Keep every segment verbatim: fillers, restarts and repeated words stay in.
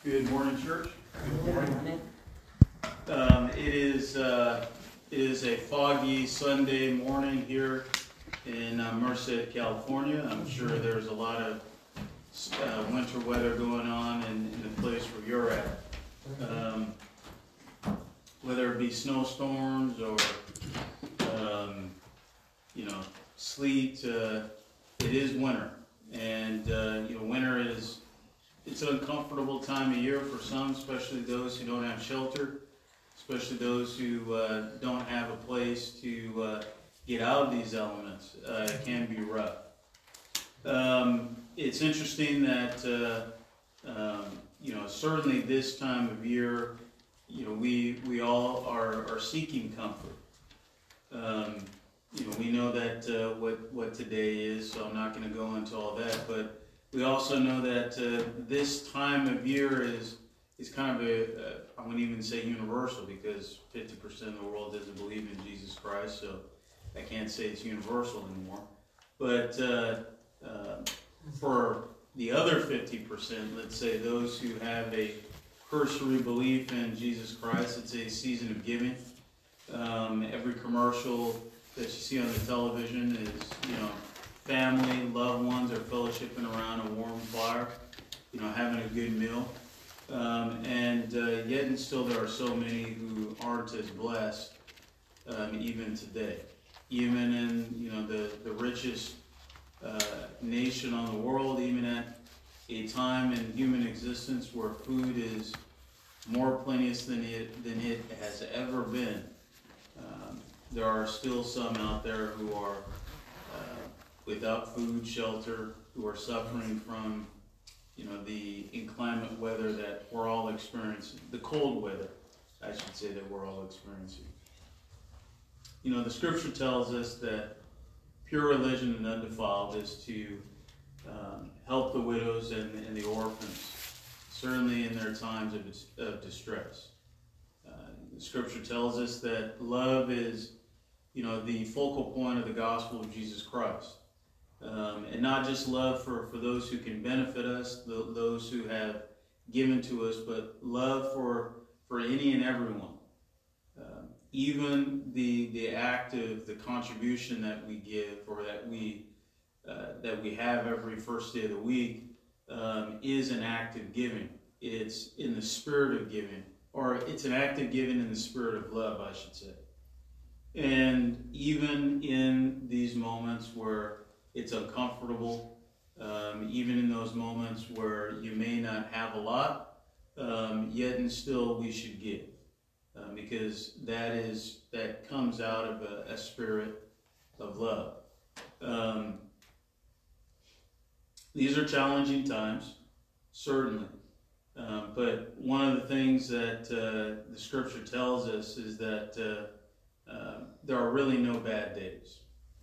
Good morning, church. Good morning. Um, it is uh, it is a foggy Sunday morning here in uh, Merced, California. I'm sure there's a lot of uh, winter weather going on in, in the place where you're at. Um, whether it be snowstorms or um, you know sleet, uh, it is winter, and uh, you know winter is. It's an uncomfortable time of year for some, especially those who don't have shelter, especially those who uh, don't have a place to uh, get out of these elements. Uh, it can be rough. Um, it's interesting that, uh, um, you know, certainly this time of year, you know, we, we all are, are seeking comfort. Um, you know, we know that uh, what, what today is, so I'm not going to go into all that, but we also know that uh, this time of year is is kind of a, uh, I wouldn't even say universal, because fifty percent of the world doesn't believe in Jesus Christ, so I can't say it's universal anymore. But uh, uh, for the other fifty percent, let's say those who have a cursory belief in Jesus Christ, it's a season of giving. Um, every commercial that you see on the television is, you know, family, loved ones are fellowshipping around a warm fire, you know, having a good meal. Um, and uh, yet and still there are so many who aren't as blessed um, even today. Even in, you know, the, the richest uh, nation on the world, even at a time in human existence where food is more plenteous than it, than it has ever been, um, there are still some out there who are without food, shelter, who are suffering from, you know, the inclement weather that we're all experiencing, the cold weather, I should say, that we're all experiencing. You know, the scripture tells us that pure religion and undefiled is to um, help the widows and, and the orphans, certainly in their times of, of distress. Uh, the scripture tells us that love is, you know, the focal point of the gospel of Jesus Christ. Um, and not just love for, for those who can benefit us, the, those who have given to us, but love for for any and everyone. Um, even the the act of the contribution that we give, or that we uh, that we have every first day of the week, um, is an act of giving. It's in the spirit of giving, or it's an act of giving in the spirit of love, I should say. And even in these moments where it's uncomfortable, um, even in those moments where you may not have a lot, um, yet and still we should give, uh, because that is that comes out of a, a spirit of love. Um, these are challenging times, certainly, um, but one of the things that uh, the scripture tells us is that uh, uh, there are really no bad days.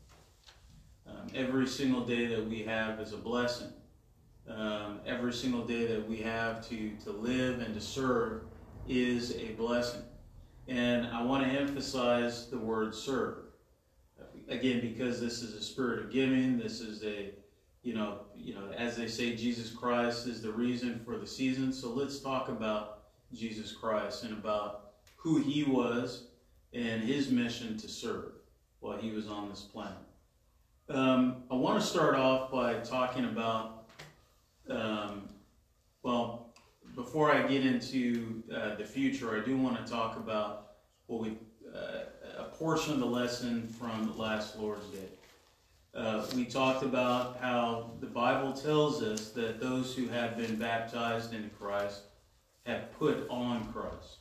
Um, every single day that we have is a blessing. Um, every single day that we have to, to live and to serve is a blessing. And I want to emphasize the word serve. Again, because this is a spirit of giving, this is a, you know, you know, as they say, Jesus Christ is the reason for the season. So let's talk about Jesus Christ and about who he was and his mission to serve while he was on this planet. Um, I want to start off by talking about, um, well, before I get into uh, the future, I do want to talk about what we, uh, a portion of the lesson from last Lord's Day. Uh, we talked about how the Bible tells us that those who have been baptized into Christ have put on Christ.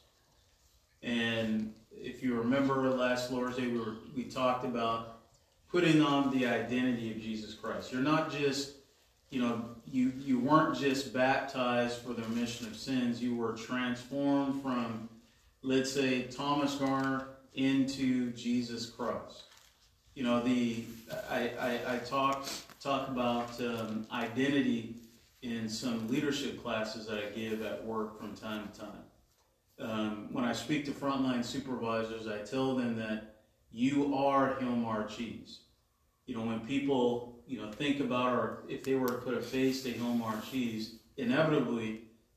And if you remember last Lord's Day, we were, we talked about putting on the identity of Jesus Christ. You're not just, you know, you, you weren't just baptized for the remission of sins. You were transformed from, let's say, Thomas Garner into Jesus Christ. You know, the I, I, I talk, talk about um, identity in some leadership classes that I give at work from time to time. Um, when I speak to frontline supervisors, I tell them that you are Hilmar Cheese. You know, when people, you know, think about, or if they were to put a face to Hilmar Cheese, inevitably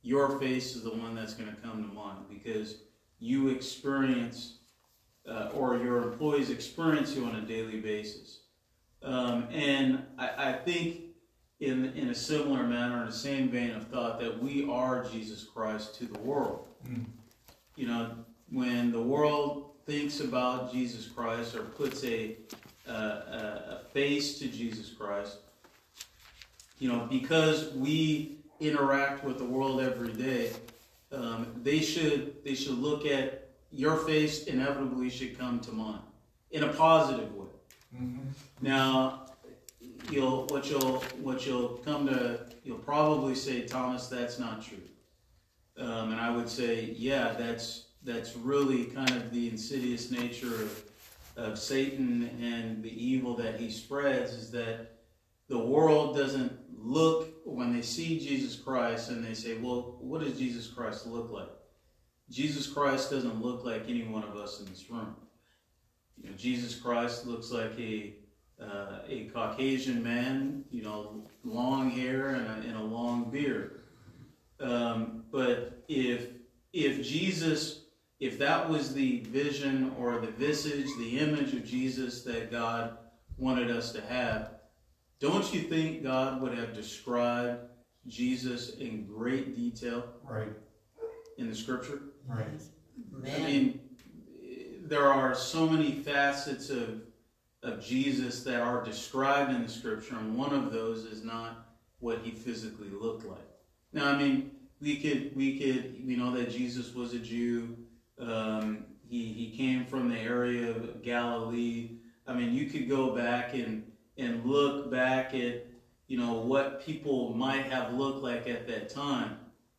your face is the one that's going to come to mind because you experience, uh, or your employees experience you on a daily basis. Um, and I, I think in, in a similar manner, in the same vein of thought, that we are Jesus Christ to the world. Mm. You know, when the world thinks about Jesus Christ or puts a, uh, a, a face to Jesus Christ, you know, because we interact with the world every day, um, they should they should look at your face. Inevitably, should come to mind in a positive way. Mm-hmm. Now, you'll what you'll what you'll come to you'll probably say, Thomas, that's not true. Um, and I would say, yeah, that's that's really kind of the insidious nature of, of Satan and the evil that he spreads, is that the world doesn't look, when they see Jesus Christ and they say, well, what does Jesus Christ look like? Jesus Christ doesn't look like any one of us in this room. You know, Jesus Christ looks like a uh, a Caucasian man, you know, long hair and a, and a long beard. Um, but if if Jesus, if that was the vision or the visage, the image of Jesus that God wanted us to have, don't you think God would have described Jesus in great detail? Right. In the Scripture? Right. Man. I mean, there are so many facets of of Jesus that are described in the Scripture, and one of those is not what he physically looked like. Now, I mean, we could we could we know that Jesus was a Jew. Um, he he came from the area of Galilee. I mean, you could go back and and look back at, you know, what people might have looked like at that time.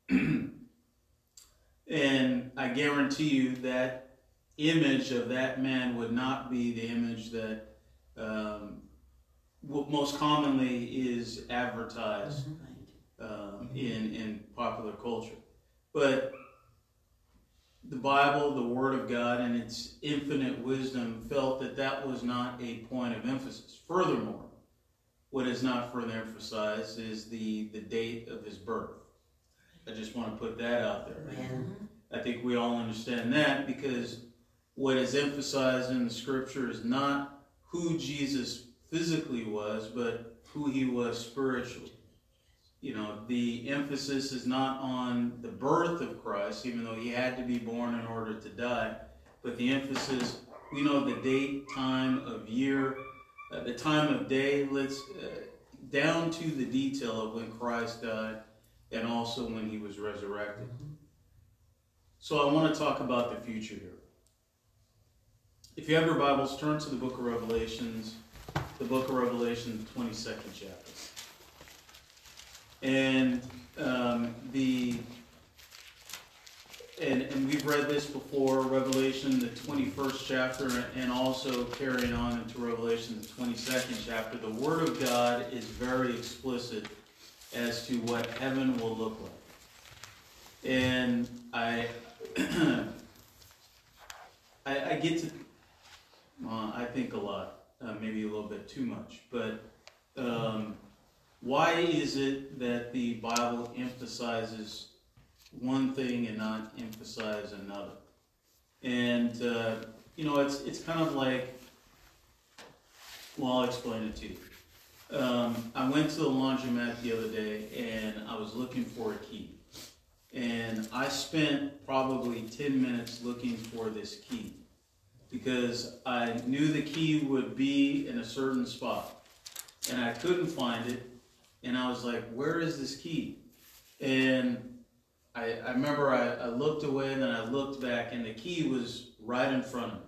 And I guarantee you that image of that man would not be the image that um, most commonly is advertised um, in, in popular culture. But the Bible, the Word of God, and its infinite wisdom felt that that was not a point of emphasis. Furthermore, what is not further emphasized is the, the date of his birth. I just want to put that out there. Man. I think we all understand that, because what is emphasized in the Scripture is not who Jesus physically was, but who he was spiritually. You know, the emphasis is not on the birth of Christ, even though he had to be born in order to die, but the emphasis, we know the date, time of year, uh, the time of day, let's uh, down to the detail of when Christ died and also when he was resurrected. So I want to talk about the future here. If you have your Bibles, turn to the book of Revelations, the book of Revelation, the twenty-second chapter. And um, the and, and we've read this before, Revelation, the twenty-first chapter, and also carrying on into Revelation, the twenty-second chapter. The Word of God is very explicit as to what heaven will look like. And I, I, I get to, well, I think a lot, uh, maybe a little bit too much, but um, why is it that the Bible emphasizes one thing and not emphasize another? And, uh, you know, it's it's kind of like, well, I'll explain it to you. Um, I went to the laundromat the other day, and I was looking for a key. And I spent probably ten minutes looking for this key, because I knew the key would be in a certain spot. And I couldn't find it. And I was like, where is this key? And I, I remember I, I looked away, and then I looked back, and the key was right in front of me.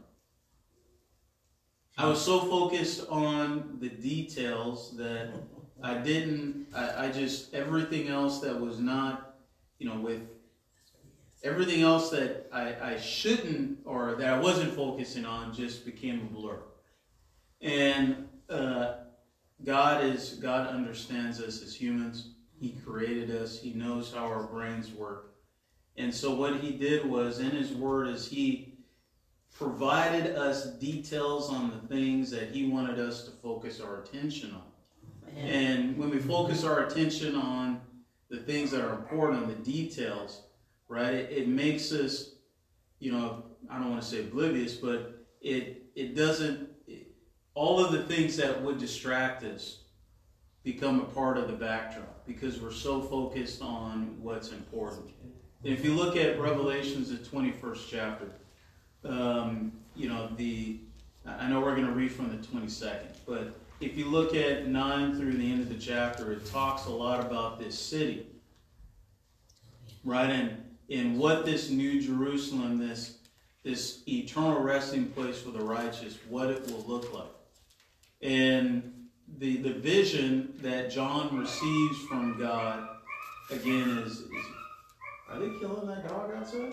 I was so focused on the details that I didn't, I, I just, everything else that was not, you know, with everything else that I, I shouldn't, or that I wasn't focusing on, just became a blur. And uh, God is, God understands us as humans. He created us. He knows how our brains work. And so what he did was, in his word, is he provided us details on the things that he wanted us to focus our attention on. And when we focus our attention on the things that are important, the details, right? It, it makes us, you know, I don't want to say oblivious, but it it doesn't, it, all of the things that would distract us become a part of the backdrop because we're so focused on what's important. And if you look at Revelations, the twenty-first chapter, um, you know, the, I know we're going to read from the twenty-second, but if you look at nine through the end of the chapter, it talks a lot about this city, right? And, and what this New Jerusalem, this, this eternal resting place for the righteous, what it will look like. And the, the vision that John receives from God, again, is, is are they killing that dog outside?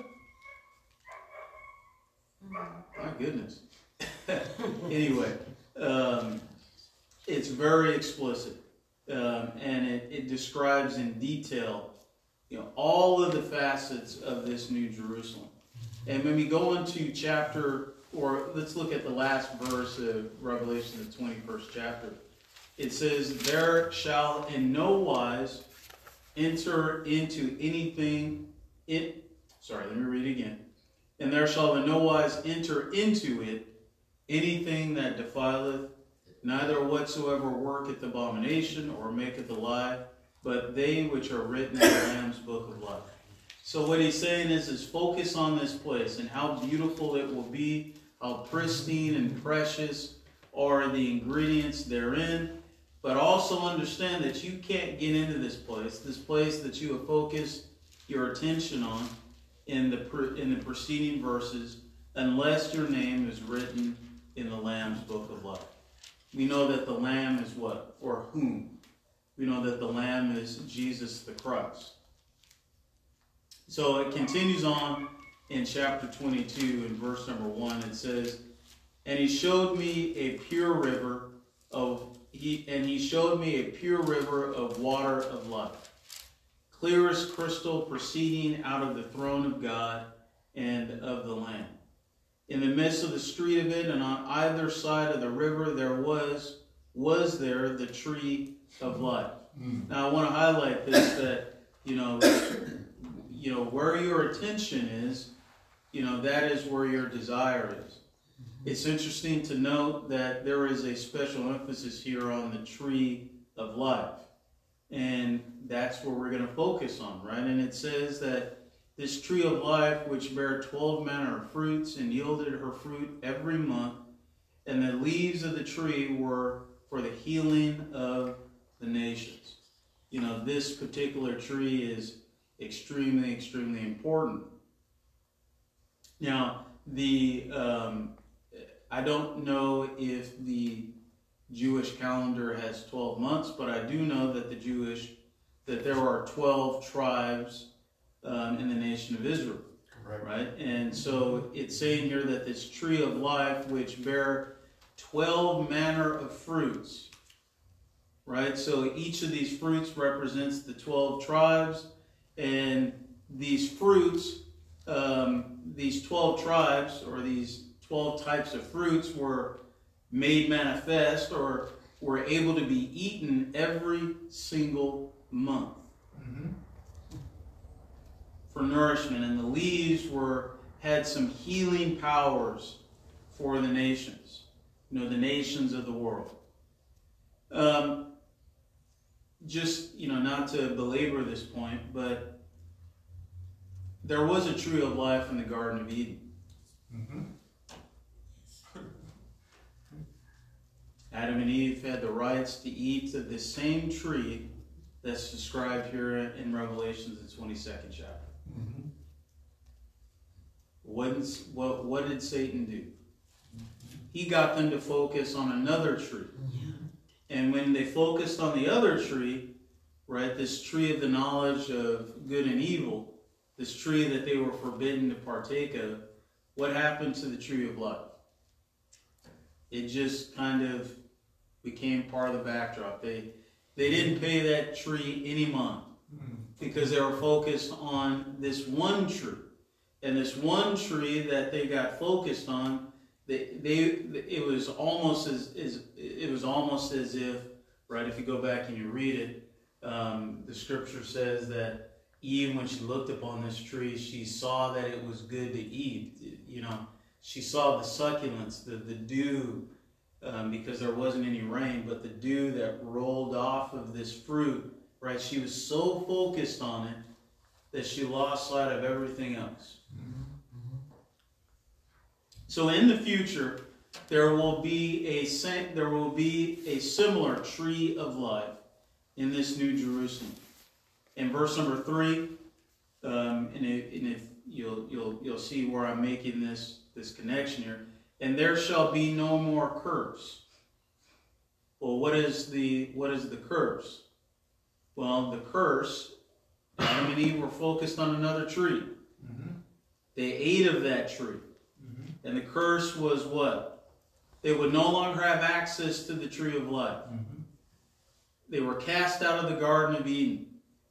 My goodness. Anyway, um, it's very explicit, um, and it, it describes in detail, you know, all of the facets of this New Jerusalem. And when we go into chapter, or let's look at the last verse of Revelation, the twenty-first chapter. It says, "There shall in no wise enter into anything." It sorry, let me read it again. "And there shall in no wise enter into it anything that defileth, neither whatsoever worketh abomination or maketh a lie, but they which are written in the Lamb's book of life." So what he's saying is, is focus on this place and how beautiful it will be, how pristine and precious are the ingredients therein, but also understand that you can't get into this place, this place that you have focused your attention on in the in the preceding verses, unless your name is written in the Lamb's book of life. We know that the Lamb is what? Or whom? We know that the Lamb is Jesus the Christ. So it continues on in chapter twenty-two, in verse number one. It says, "And he showed me a pure river of he and he showed me a pure river of water of life, clear as crystal, proceeding out of the throne of God and of the Lamb. In the midst of the street of it, and on either side of the river, there was was there the tree of life." Mm. Now, I want to highlight this, that, you know, you know, where your attention is, you know, that is where your desire is. It's interesting to note that there is a special emphasis here on the tree of life. And that's where we're going to focus on, right? And it says that this tree of life, which bare twelve manner of fruits, and yielded her fruit every month, and the leaves of the tree were for the healing of the nations. You know, this particular tree is extremely, extremely important. Now, the um, I don't know if the Jewish calendar has twelve months, but I do know that the Jewish, that there are twelve tribes um, in the nation of Israel. Correct. Right? And so it's saying here that this tree of life, which bear twelve manner of fruits, right? So each of these fruits represents the twelve tribes, and these fruits, um, these twelve tribes, or these twelve types of fruits, were made manifest, or were able to be eaten every single month. Mm-hmm. For nourishment. And the leaves were had some healing powers for the nations, you know, the nations of the world. Um, just, you know, not to belabor this point, but there was a tree of life in the Garden of Eden. Mm-hmm. Adam and Eve had the rights to eat of the same tree that's described here in Revelation, the twenty-second chapter. Mm-hmm. What, what, what did Satan do? He got them to focus on another tree. Yeah. And when they focused on the other tree, right, this tree of the knowledge of good and evil, this tree that they were forbidden to partake of, what happened to the tree of life? It just kind of became part of the backdrop. They, they didn't pay that tree any mind because they were focused on this one tree. And this one tree that they got focused on, they, they it was almost as, as it was almost as if, right, if you go back and you read it, Um, the scripture says that Eve, when she looked upon this tree, she saw that it was good to eat. You know, she saw the succulence, the, the dew, um, because there wasn't any rain, but the dew that rolled off of this fruit, right? She was so focused on it that she lost sight of everything else. Mm-hmm. So in the future, there will be a there will be a similar tree of life in this New Jerusalem. In verse number three, um, and, if, and if you'll you'll you'll see where I'm making this this connection here. And there shall be no more curse. Well, what is the what is the curse? Well, the curse, Adam and Eve were focused on another tree. Mm-hmm. They ate of that tree. Mm-hmm. And the curse was what? They would no longer have access to the tree of life. Mm-hmm. They were cast out of the Garden of Eden.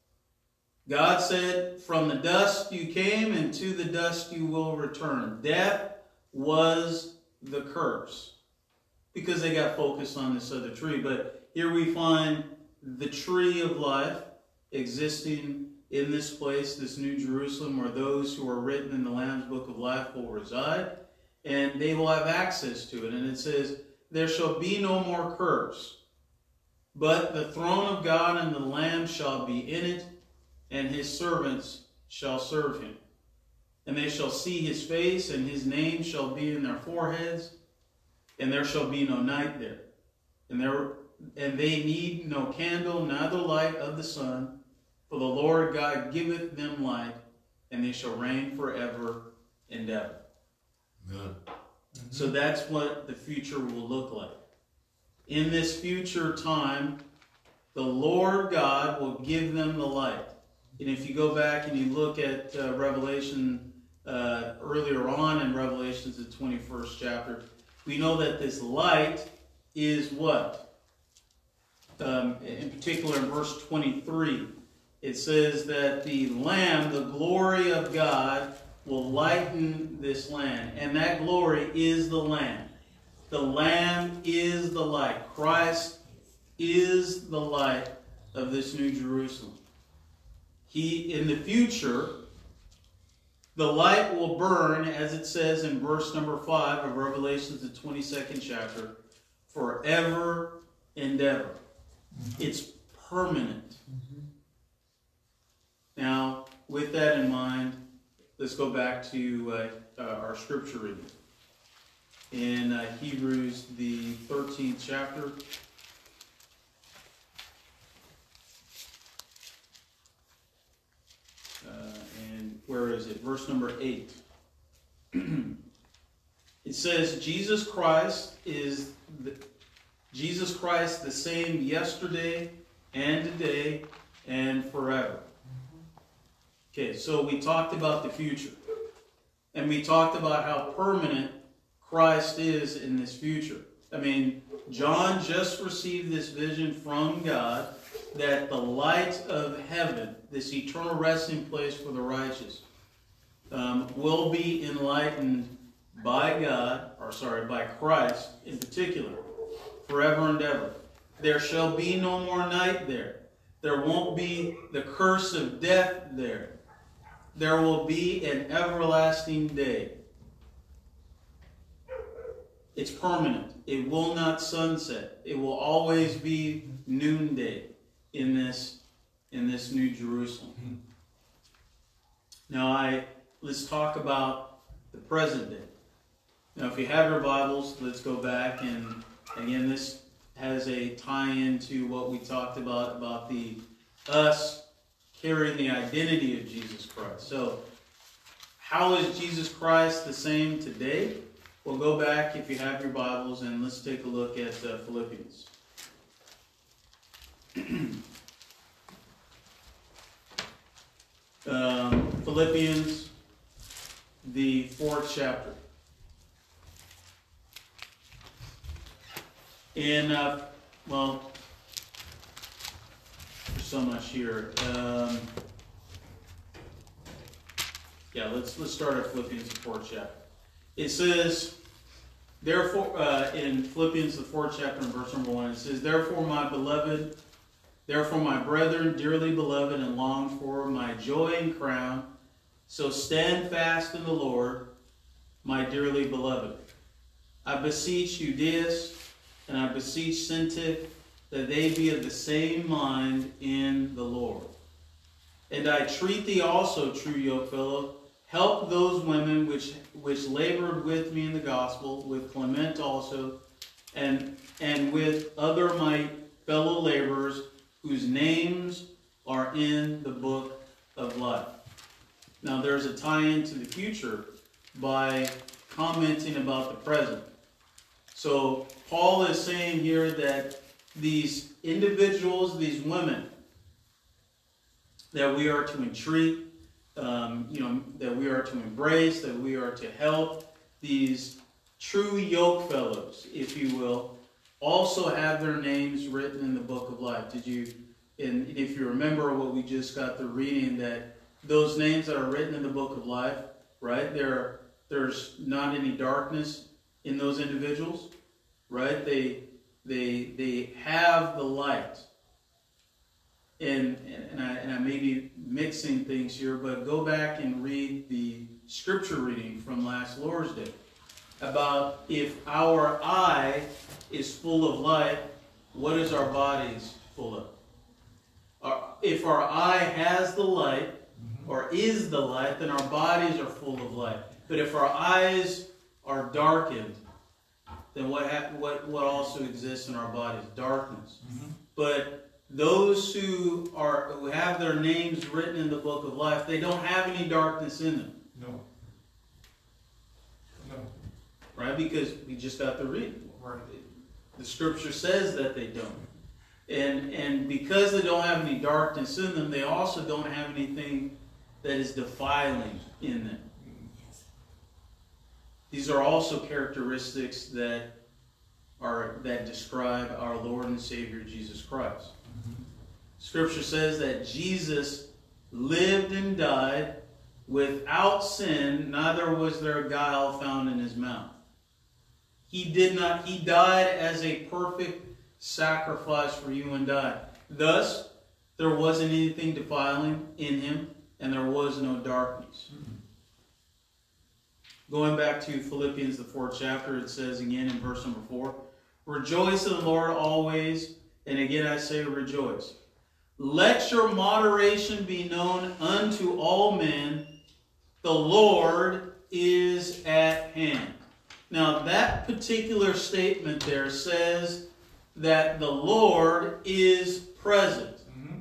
God said, from the dust you came, and to the dust you will return. Death was the curse because they got focused on this other tree. But here we find the tree of life existing in this place, this New Jerusalem, where those who are written in the Lamb's Book of Life will reside, and they will have access to it. And it says, there shall be no more curse, but the throne of God and the Lamb shall be in it, and his servants shall serve him. And they shall see his face, and his name shall be in their foreheads, and there shall be no night there. And there and they need no candle, neither light of the sun, for the Lord God giveth them light, and they shall reign forever and ever. Good. Mm-hmm. So that's what the future will look like. In this future time, the Lord God will give them the light. And if you go back and you look at uh, Revelation uh, earlier on in Revelation's the twenty-first chapter, we know that this light is what? Um, in particular in verse twenty-three, it says that the Lamb, the glory of God, will lighten this land. And that glory is the Lamb. The Lamb is the light. Christ is the light of this New Jerusalem. He, in the future, the light will burn, as it says in verse number five of Revelation, the twenty-second chapter, forever and ever. Mm-hmm. It's permanent. Mm-hmm. Now, with that in mind, let's go back to uh, uh, our scripture reading. In uh, Hebrews, the thirteenth chapter. Uh, and where is it? Verse number eight. It says, Jesus Christ is the, Jesus Christ the same yesterday and today and forever. Okay, so we talked about the future. And we talked about how permanent Christ is in this future. I mean, John just received this vision from God that the light of heaven, this eternal resting place for the righteous, um, will be enlightened by God, or sorry, by Christ in particular, forever and ever. There shall be no more night there. There won't be the curse of death there. There will be an everlasting day. It's permanent. It will not sunset. It will always be noonday in this, in this New Jerusalem. Now, I let's talk about the present day. Now, if you have your Bibles, let's go back, and again, this has a tie-in to what we talked about, about the us carrying the identity of Jesus Christ. So, how is Jesus Christ the same today? Well, go back if you have your Bibles, and let's take a look at uh, Philippians. um, Philippians, the fourth chapter. In, uh, well, there's so much here. Um, yeah, let's let's start at Philippians, the fourth chapter. It says, therefore, uh, in Philippians, the fourth chapter, and verse number one, it says, therefore, my beloved, Therefore, my brethren, dearly beloved and longed for, my joy and crown, so stand fast in the Lord, my dearly beloved. I beseech Euodias, and I beseech Syntyche, that they be of the same mind in the Lord. And I treat thee also, true yokefellow, help those women which which labored with me in the gospel, with Clement also, and and with other my fellow laborers, whose names are in the book of life. Now there's a tie-in to the future by commenting about the present. So Paul is saying here that these individuals, these women, that we are to entreat, um, you know, that we are to embrace, that we are to help, these true yoke fellows, if you will, also have their names written in the book of life. Did you, and if you remember what we just got through reading, that those names that are written in the book of life, right, there, there's not any darkness in those individuals, right? They, they, they have the light. And, and, I, and I may be mixing things here, but go back and read the scripture reading from last Lord's Day about if our eye is full of light, what is our bodies full of? Our, if our eye has the light, or is the light, then our bodies are full of light. But if our eyes are darkened, then what, what, what also exists in our bodies? Darkness. Mm-hmm. But those who are who have their names written in the book of life, they don't have any darkness in them. No. No. Right? Because we just got to read. Right. The scripture says that they don't. And and because they don't have any darkness in them, they also don't have anything that is defiling in them. These are also characteristics that are that describe our Lord and Savior Jesus Christ. Scripture says that Jesus lived and died without sin, neither was there guile found in his mouth. He did not, he died as a perfect sacrifice for you and I. Thus, there wasn't anything defiling in him, and there was no darkness. Mm-hmm. Going back to Philippians, the fourth chapter, it says again in verse number four, rejoice in the Lord always, and again I say rejoice. Let your moderation be known unto all men. The Lord is at hand. Now that particular statement there says that the Lord is present. Mm-hmm.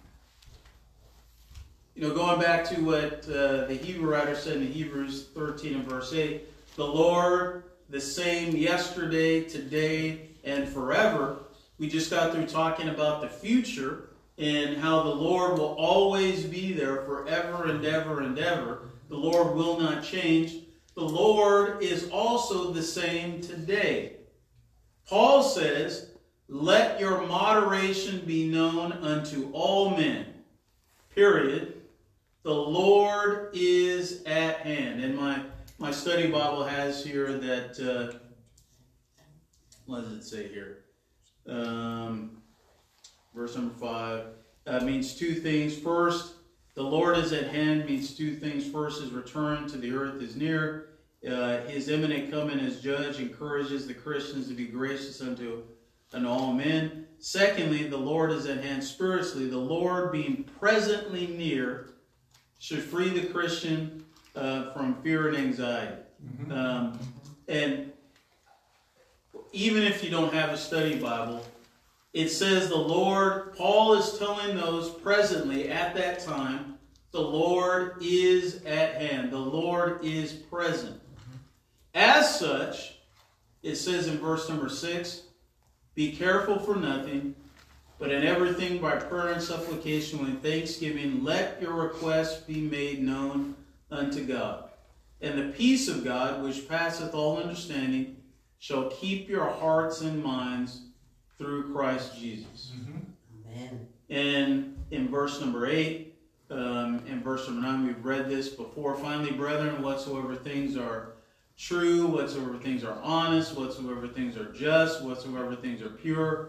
You know, going back to what uh, the Hebrew writer said in Hebrews thirteen and verse eight, the Lord the same yesterday, today, and forever. We just got through talking about the future and how the Lord will always be there forever and ever and ever. The Lord will not change. The Lord is also the same today. Paul says, let your moderation be known unto all men. Period. The Lord is at hand. And my, my study Bible has here that, uh, what does it say here? Um, verse number five uh, means two things. First, the Lord is at hand means two things. First, his return to the earth is near. Uh, his imminent coming as judge encourages the Christians to be gracious unto, unto all men. Secondly, the Lord is at hand spiritually. The Lord being presently near should free the Christian uh, from fear and anxiety. Mm-hmm. Um, and even if you don't have a study Bible, it says the Lord, Paul is telling those presently at that time, the Lord is at hand. The Lord is present. As such, it says in verse number six, be careful for nothing, but in everything by prayer and supplication with thanksgiving, let your requests be made known unto God. And the peace of God, which passeth all understanding, shall keep your hearts and minds through Christ Jesus. Mm-hmm. Amen. And in verse number eight, um, and verse number nine, we've read this before. Finally, brethren, whatsoever things are true, whatsoever things are honest, whatsoever things are just, whatsoever things are pure,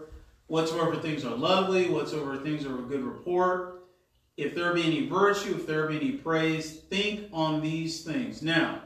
Whatsoever things are lovely, whatsoever things are of good report, if there be any virtue, if there be any praise, think on these things. Now,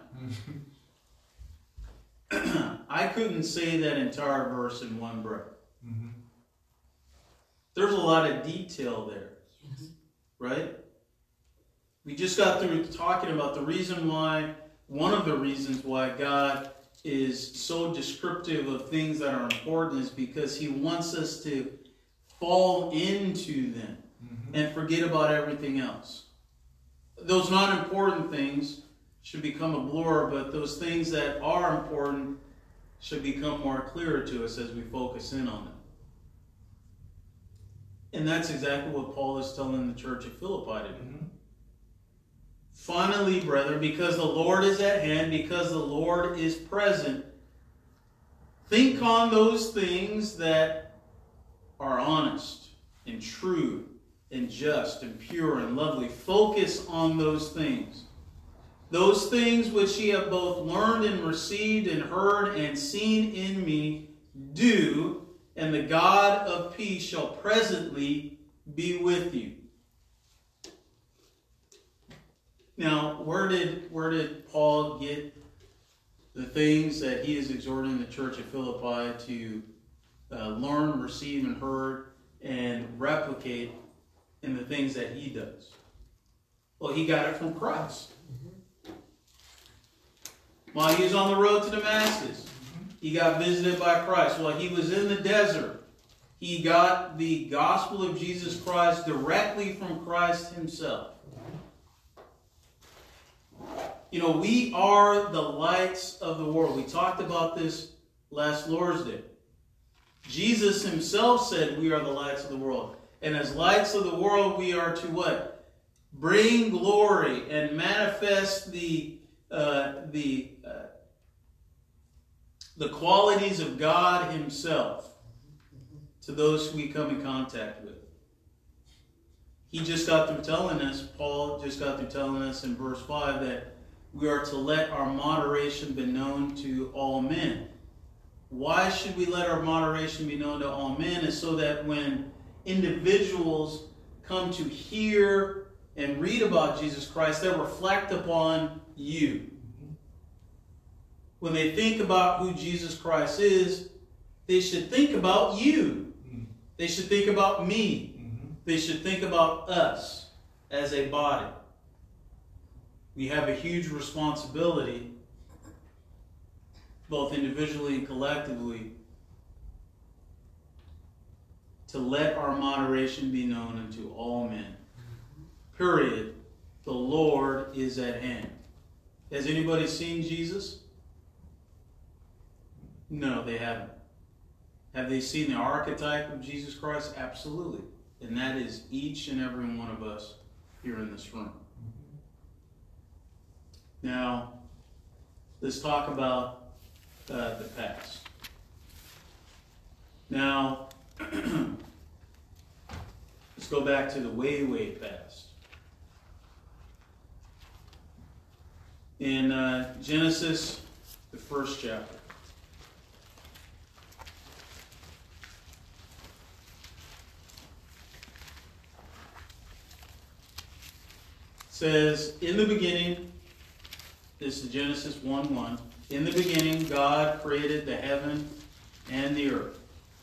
I couldn't say that entire verse in one breath. Mm-hmm. There's a lot of detail there, yes. Right? We just got through talking about the reason why, one of the reasons why God is so descriptive of things that are important is because he wants us to fall into them mm-hmm. and forget about everything else. Those not important things should become a blur, but those things that are important should become more clear to us as we focus in on them. And that's exactly what Paul is telling the church at Philippi to do. Mm-hmm. Finally, brethren, because the Lord is at hand, because the Lord is present, think on those things that are honest and true and just and pure and lovely. Focus on those things. Those things which ye have both learned and received and heard and seen in me, do, and the God of peace shall presently be with you. Now, where did, where did Paul get the things that he is exhorting the church at Philippi to uh, learn, receive, and heard, and replicate in the things that he does? Well, he got it from Christ. Mm-hmm. While he was on the road to Damascus, mm-hmm. he got visited by Christ. While he was in the desert, he got the gospel of Jesus Christ directly from Christ himself. You know, we are the lights of the world. We talked about this last Lord's Day. Jesus himself said we are the lights of the world. And as lights of the world, we are to what? Bring glory and manifest the uh, the uh, the qualities of God himself to those who we come in contact with. He just got through telling us, Paul just got through telling us in verse five that we are to let our moderation be known to all men. Why should we let our moderation be known to all men? Is so that when individuals come to hear and read about Jesus Christ, they reflect upon you. When they think about who Jesus Christ is, they should think about you. They should think about me. They should think about us as a body. We have a huge responsibility, both individually and collectively, to let our moderation be known unto all men. Period. The Lord is at hand. Has anybody seen Jesus? No, they haven't. Have they seen the archetype of Jesus Christ? Absolutely. And that is each and every one of us here in this room. Now, let's talk about uh, the past. Now, let's go back to the way, way past. In uh, Genesis, the first chapter. It says, in the beginning, this is Genesis one one. In the beginning, God created the heaven and the earth.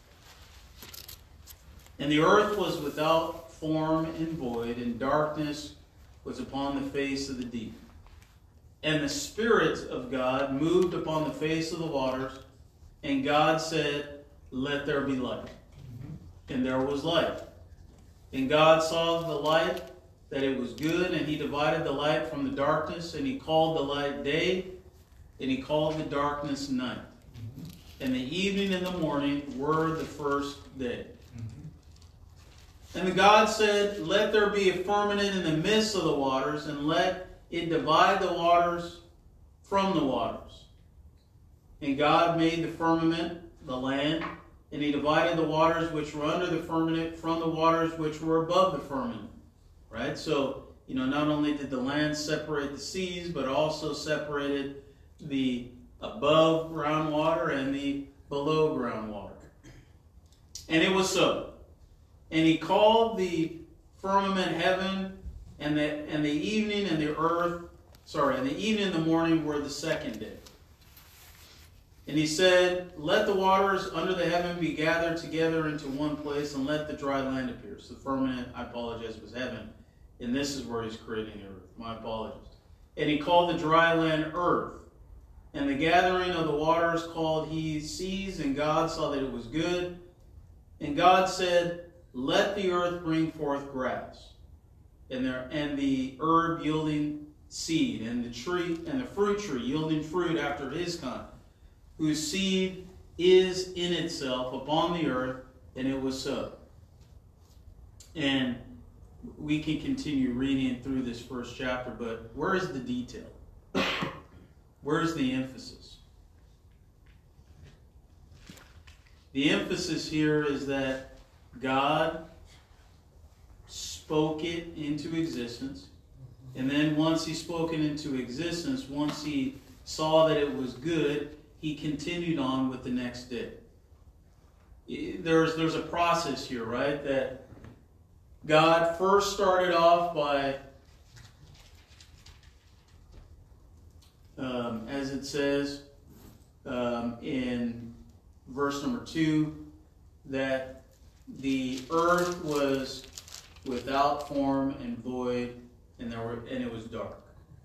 And the earth was without form and void, and darkness was upon the face of the deep. And the Spirit of God moved upon the face of the waters, and God said, let there be light. Mm-hmm. And there was light. And God saw the light, that it was good, and he divided the light from the darkness, and he called the light day, and he called the darkness night. Mm-hmm. And the evening and the morning were the first day. Mm-hmm. And the God said, let there be a firmament in the midst of the waters, and let it divide the waters from the waters. And God made the firmament, the land, and he divided the waters which were under the firmament from the waters which were above the firmament. Right? So, you know, not only did the land separate the seas, but also separated the above ground water and the below ground water. And it was so. And he called the firmament heaven, and the and the evening and the earth, sorry, and the evening and the morning were the second day. And he said, let the waters under the heaven be gathered together into one place, and let the dry land appear. So the firmament, I apologize, was heaven. And this is where he's creating the earth. My apologies. And he called the dry land earth. And the gathering of the waters called he seas, and God saw that it was good. And God said, let the earth bring forth grass, and there and the herb yielding seed, and the tree and the fruit tree yielding fruit after his kind, whose seed is in itself upon the earth, and it was so. And we can continue reading through this first chapter, but where is the detail? Where's the emphasis? The emphasis here is that God spoke it into existence, and then once he spoke it into existence, once he saw that it was good, he continued on with the next day. There's, there's a process here, right? That God first started off by, um, as it says um, in verse number two, that the earth was without form and void, and there were and it was dark.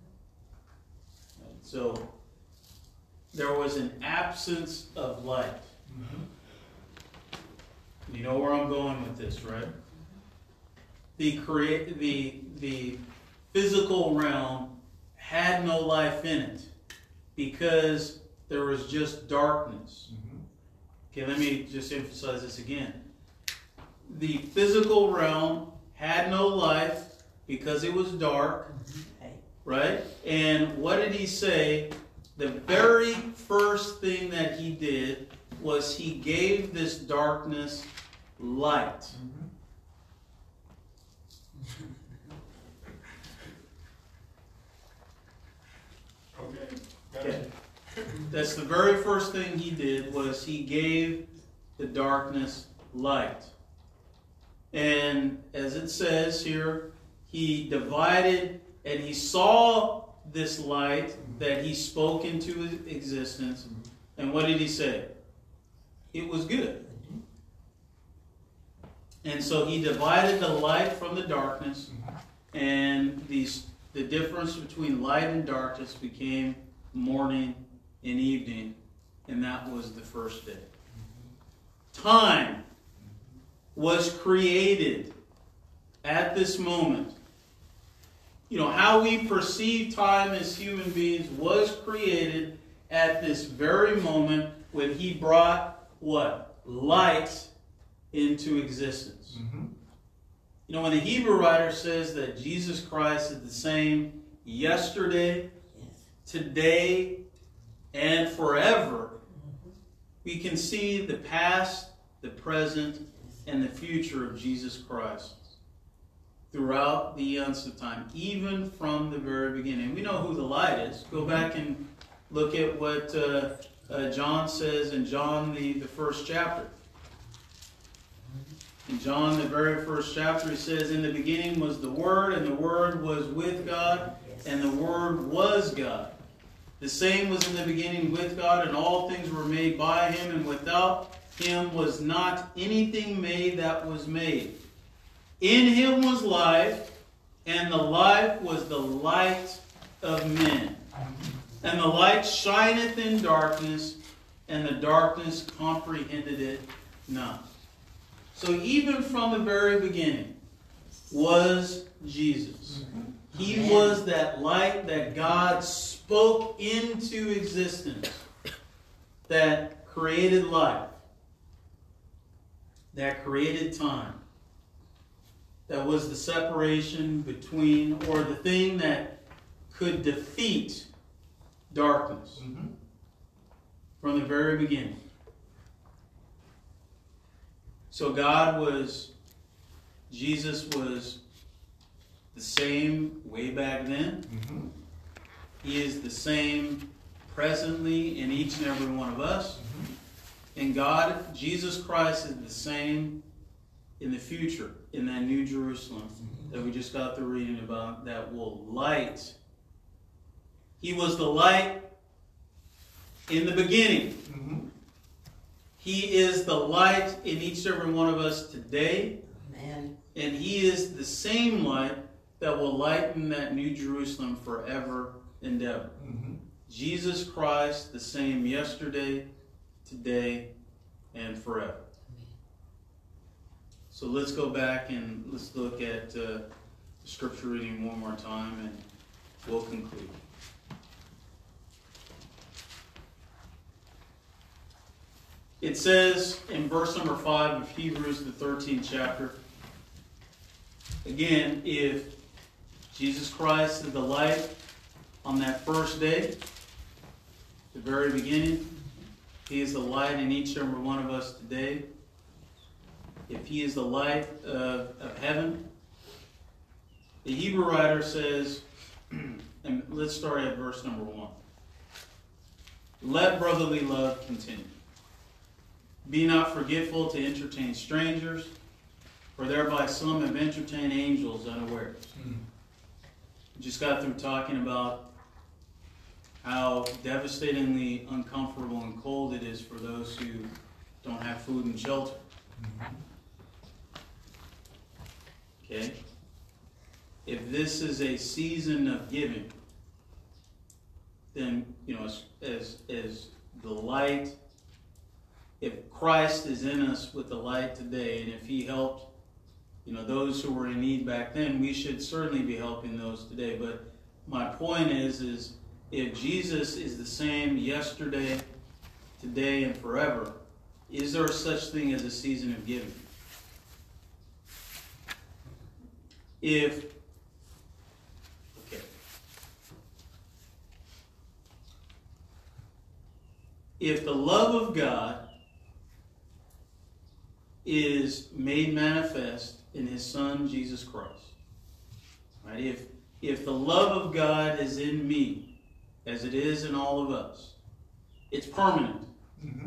So there was an absence of light. Mm-hmm. You know where I'm going with this, right? The create the the physical realm had no life in it because there was just darkness. Mm-hmm. Okay, let me just emphasize this again. The physical realm had no life because it was dark, right? And what did he say? The very first thing that he did was he gave this darkness light. Okay. Okay. That's the very first thing he did, was he gave the darkness light. And as it says here, he divided, and he saw this light that he spoke into existence. And what did he say? It was good. And so he divided the light from the darkness, and these, the difference between light and darkness became morning and evening, and that was the first day. Time was created at this moment. You know, how we perceive time as human beings was created at this very moment when he brought what? Light into existence. Mm-hmm. You know, when the Hebrew writer says that Jesus Christ is the same yesterday, yes, today, and forever, mm-hmm, we can see the past, the present, and the future of Jesus Christ throughout the eons of time, even from the very beginning. We know who the light is. Go back and look at what uh, uh, John says in John, the, the first chapter. In John, the very first chapter, he says, in the beginning was the Word, and the Word was with God, and the Word was God. The same was in the beginning with God, and all things were made by him, and without him was not anything made that was made. In him was life, and the life was the light of men. And the light shineth in darkness, and the darkness comprehended it not. So even from the very beginning was Jesus. He was that light that God spoke into existence, that created life, that created time, that was the separation between, or the thing that could defeat darkness, mm-hmm, from the very beginning. So God was, Jesus was the same way back then. Mm-hmm. He is the same presently in each and every one of us. Mm-hmm. And God, Jesus Christ, is the same in the future, in that New Jerusalem that we just got through reading about, that will light. He was the light in the beginning. Mm-hmm. He is the light in each and every one of us today. Amen. And He is the same light that will lighten that New Jerusalem forever and ever. Mm-hmm. Jesus Christ, the same yesterday, today, and forever. So let's go back and let's look at uh, the scripture reading one more time, and we'll conclude. It says in verse number five of Hebrews, the thirteenth chapter, again, if Jesus Christ is the light on that first day, the very beginning, He is the light in each and every one of us today. If He is the light of, of heaven, the Hebrew writer says, and let's start at verse number one. Let brotherly love continue. Be not forgetful to entertain strangers, for thereby some have entertained angels unawares. Mm-hmm. Just got through talking about how devastatingly uncomfortable and cold it is for those who don't have food and shelter. Mm-hmm. Okay? If this is a season of giving, then, you know, as, as, as the light, if Christ is in us with the light today, and if He helped, you know, those who were in need back then, we should certainly be helping those today. But my point is, is if Jesus is the same yesterday, today, and forever, is there such thing as a season of giving? If, okay. If the love of God is made manifest in His Son, Jesus Christ, right? If, if the love of God is in me, as it is in all of us, it's permanent. Mm-hmm.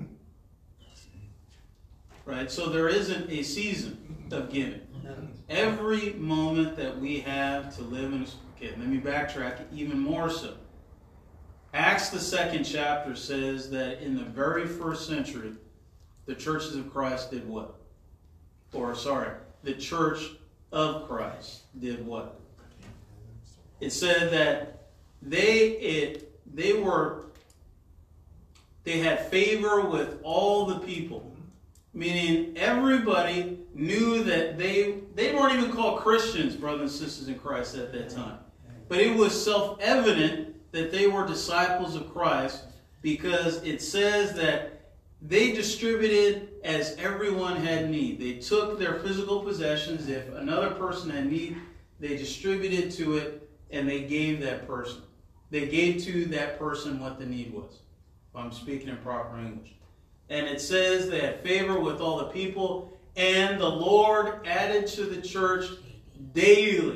Right? So there isn't a season of giving. No. Every moment that we have to live in, okay, let me backtrack even more so. Acts, the second chapter, says that in the very first century, the churches of Christ did what? Or, sorry, the church of Christ did what? It said that they, it, they were, they had favor with all the people. Meaning everybody knew that they, they weren't even called Christians, brothers and sisters in Christ at that time. But it was self-evident that they were disciples of Christ, because it says that they distributed as everyone had need. They took their physical possessions. If another person had need, they distributed to it, and they gave that person. They gave to that person what the need was. If I'm speaking in proper English. And it says they had favor with all the people, and the Lord added to the church daily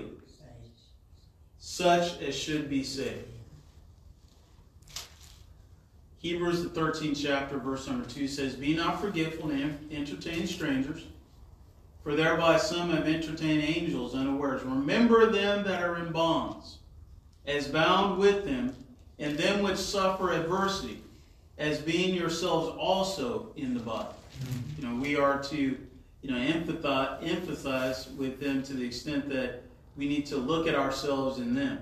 such as should be saved. Hebrews, the thirteenth chapter, verse number two says, Be not forgetful to entertain strangers, for thereby some have entertained angels unawares. Remember them that are in bonds, as bound with them, and them which suffer adversity, as being yourselves also in the body. Mm-hmm. You know, we are to, you know, empathize, empathize with them to the extent that we need to look at ourselves in them.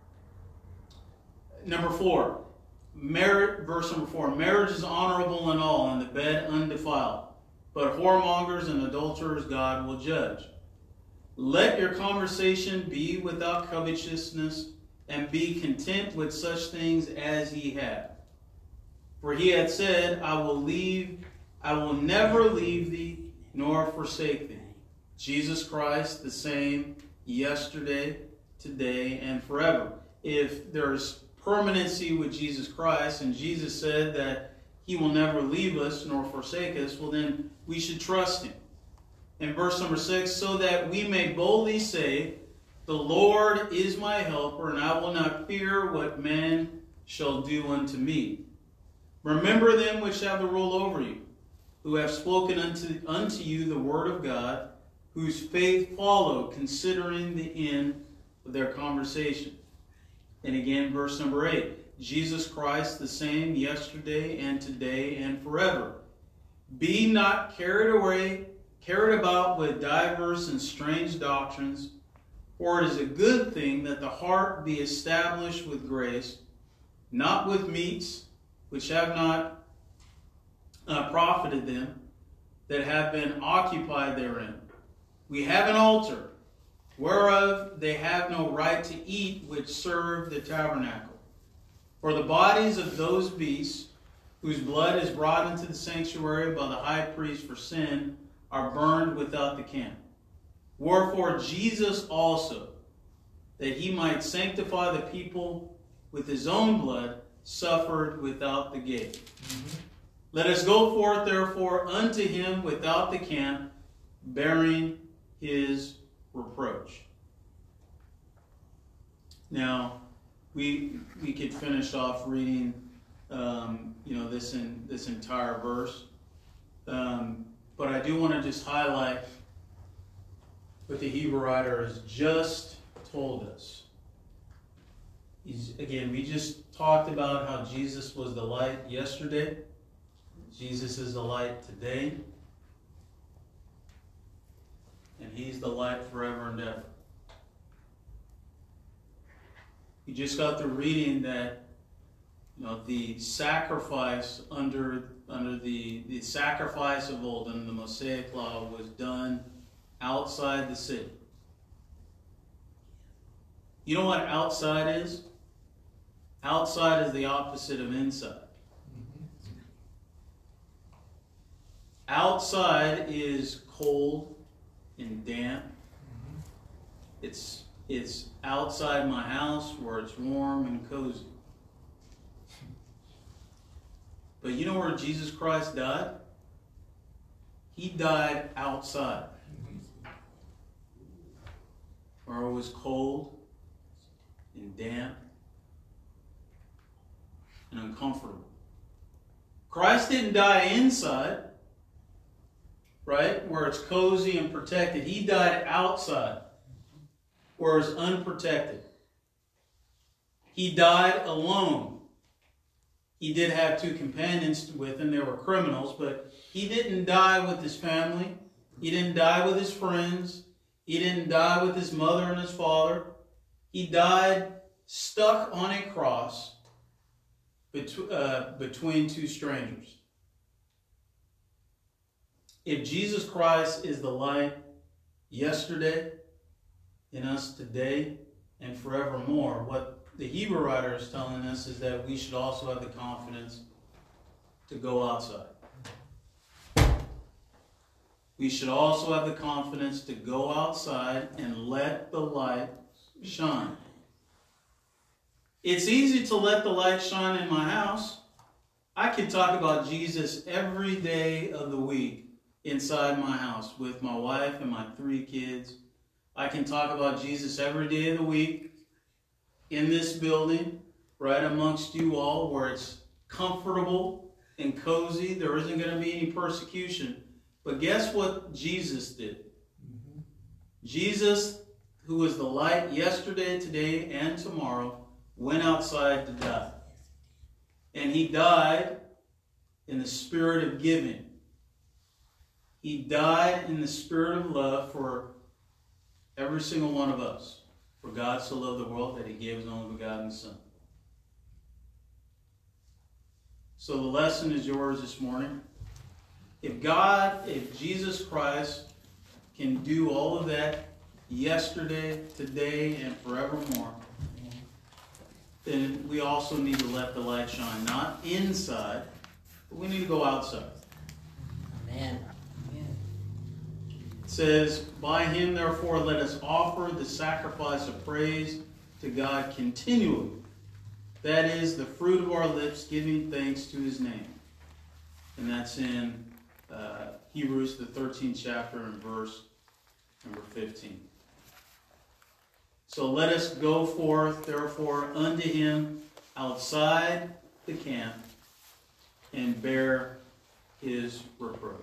Number four, marriage, verse number four, marriage is honorable in all, and the bed undefiled. But whoremongers and adulterers God will judge. Let your conversation be without covetousness, and be content with such things as ye have. For he had said, I will leave, I will never leave thee, nor forsake thee. Jesus Christ, the same yesterday, today, and forever. If there's permanency with Jesus Christ, and Jesus said that He will never leave us nor forsake us, well then we should trust Him. In verse number six, so that we may boldly say, the Lord is my helper, and I will not fear what man shall do unto me. Remember them which have the rule over you, who have spoken unto, unto you the word of God, whose faith followed, considering the end of their conversation. And again, verse number eight, Jesus Christ the same yesterday and today and forever. Be not carried away, carried about with diverse and strange doctrines, for it is a good thing that the heart be established with grace, not with meats which have not uh, profited them, that have been occupied therein. We have an altar, whereof they have no right to eat which serve the tabernacle. For the bodies of those beasts, whose blood is brought into the sanctuary by the high priest for sin, are burned without the camp. Wherefore Jesus also, that he might sanctify the people with his own blood, suffered without the gate. Mm-hmm. Let us go forth therefore unto him without the camp, bearing his reproach. Now, we we could finish off reading, um, you know, this in this entire verse, um, but I do want to just highlight what the Hebrew writer has just told us. He's, again, we just talked about how Jesus was the light yesterday. Jesus is the light today. And he's the light forever and ever. We just got through reading that, you know, the sacrifice under under the, the sacrifice of old, under the Mosaic law, was done outside the city. You know what outside is? Outside is the opposite of inside. Outside is cold and damp. It's it's outside my house where it's warm and cozy. But you know where Jesus Christ died? He died outside, where it was cold and damp and uncomfortable. Christ didn't die inside, right, where it's cozy and protected. He died outside, where it's unprotected. He died alone. He did have two companions with him. They were criminals, but he didn't die with his family. He didn't die with his friends. He didn't die with his mother and his father. He died stuck on a cross between, uh, between two strangers. If Jesus Christ is the light yesterday, in us today, and forevermore, what the Hebrew writer is telling us is that we should also have the confidence to go outside. We should also have the confidence to go outside and let the light shine. It's easy to let the light shine in my house. I can talk about Jesus every day of the week inside my house with my wife and my three kids. I can talk about Jesus every day of the week in this building, right amongst you all, where it's comfortable and cozy. There isn't going to be any persecution. But guess what Jesus did? Mm-hmm. Jesus, who is the light yesterday, today, and tomorrow, went outside to die. And he died in the spirit of giving. He died in the spirit of love for every single one of us. For God so loved the world that he gave his only begotten Son. So the lesson is yours this morning. If God, if Jesus Christ can do all of that yesterday, today, and forevermore, then we also need to let the light shine, not inside, but we need to go outside. Amen. It says, by him, therefore, let us offer the sacrifice of praise to God continually. That is the fruit of our lips, giving thanks to his name. And that's in uh, Hebrews, the thirteenth chapter, and verse number fifteen. So let us go forth, therefore, unto him outside the camp and bear his reproach.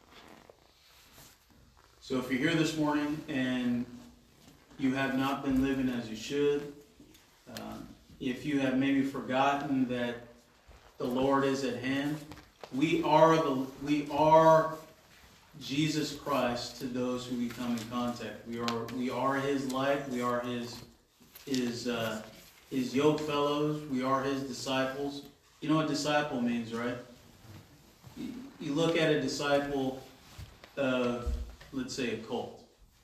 So if you're here this morning and you have not been living as you should, um, if you have maybe forgotten that the Lord is at hand, we are the we are Jesus Christ to those who we come in contact. We are we are His light. We are His His uh, His yoke fellows. We are His disciples. You know what disciple means, right? You, you look at a disciple of, let's say, a cult.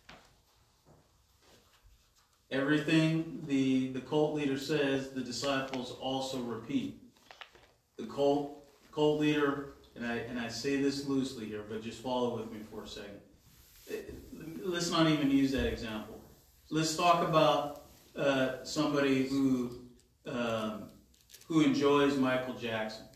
Everything the the cult leader says, the disciples also repeat. The cult cult leader. And I, and I say this loosely here, but just follow with me for a second. Let's not even use that example. Let's talk about uh, somebody who um, who enjoys Michael Jackson.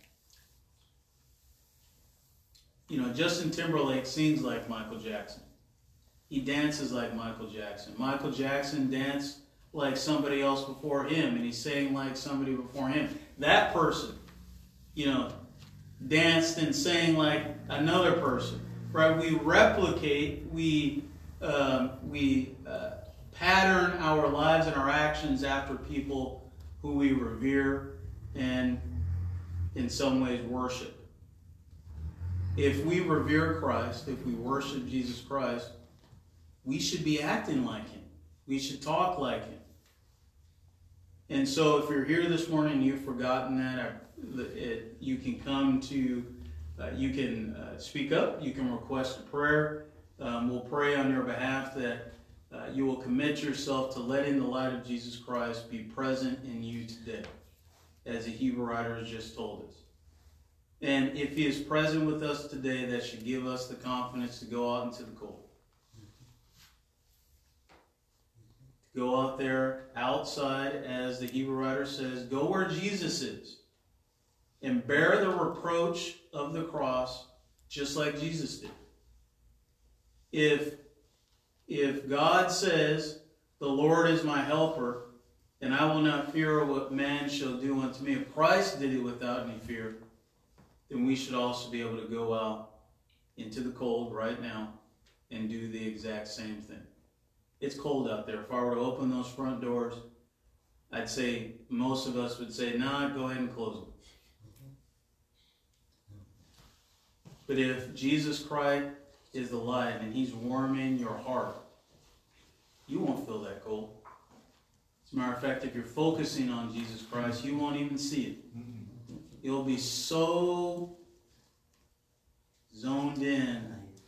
You know, Justin Timberlake sings like Michael Jackson. He dances like Michael Jackson. Michael Jackson danced like somebody else before him, and he sang like somebody before him. That person, you know, danced and sang like another person, right? We replicate, we um, we uh, pattern our lives and our actions after people who we revere and in some ways worship. If we revere Christ, if we worship Jesus Christ, we should be acting like Him. We should talk like Him. And so if you're here this morning and you've forgotten that, I It, you can come to, uh, you can uh, speak up, you can request a prayer. Um, we'll pray on your behalf that uh, you will commit yourself to letting the light of Jesus Christ be present in you today, as the Hebrew writer has just told us. And if He is present with us today, that should give us the confidence to go out into the cold. To go out there, outside, as the Hebrew writer says, go where Jesus is. And bear the reproach of the cross just like Jesus did. If, if God says, the Lord is my helper, and I will not fear what man shall do unto me. If Christ did it without any fear, then we should also be able to go out into the cold right now and do the exact same thing. It's cold out there. If I were to open those front doors, I'd say most of us would say, nah, go ahead and close them. But if Jesus Christ is the light and He's warming your heart, you won't feel that cold. As a matter of fact, if you're focusing on Jesus Christ, you won't even see it. You'll be so zoned in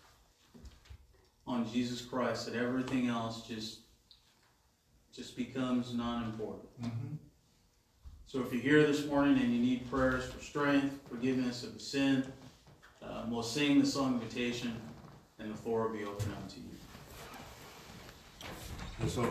on Jesus Christ that everything else just, just becomes non-important. Mm-hmm. So if you're here this morning and you need prayers for strength, forgiveness of sin, Um, we'll sing the song invitation, and the floor will be open unto you. And so